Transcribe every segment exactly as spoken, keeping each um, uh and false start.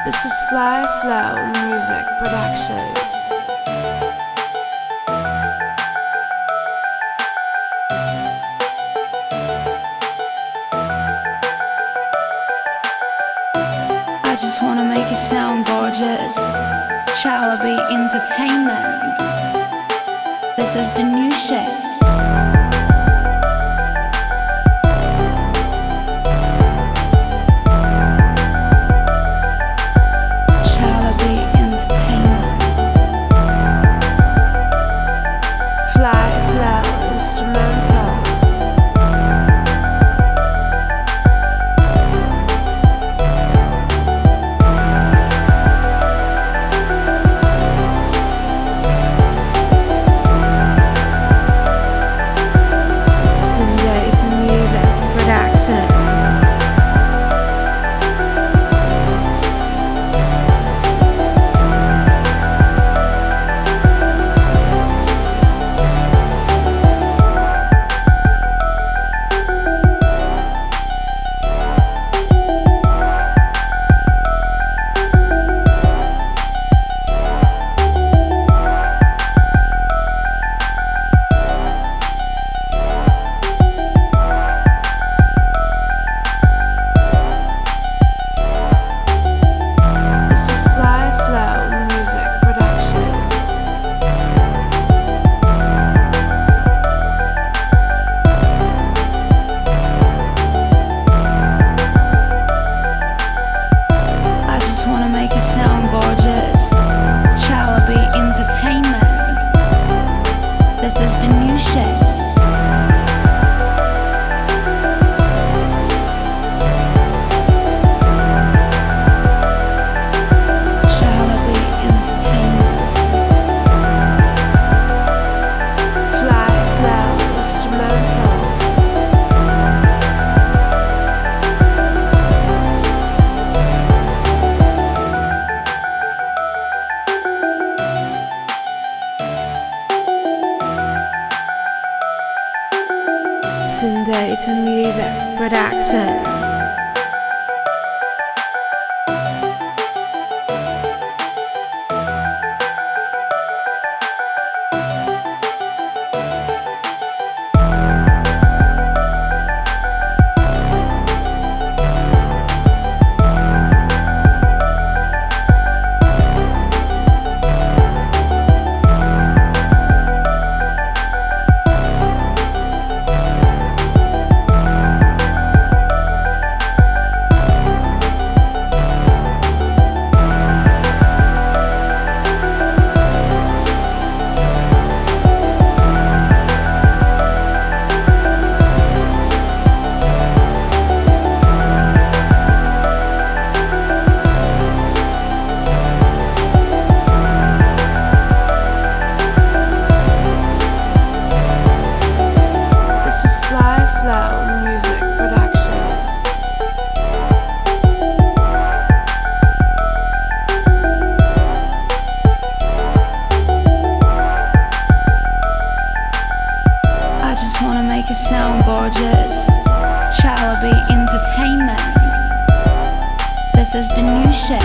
This is Fly Flow Music Production. I just wanna make it sound gorgeous. Shall it be entertainment? This is the new shit. Shall it be entertainment? Fly Flow Instrumental. This is the new shit. Shall it be entertainment? Fly Flow Instrumental. Data Music Production. I just wanna make it sound gorgeous. Shall it be entertainment? This is the new shit.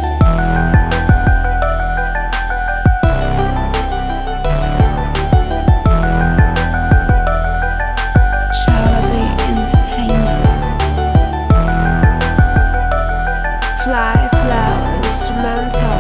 Shall it be entertainment? Fly Flow Instrumental.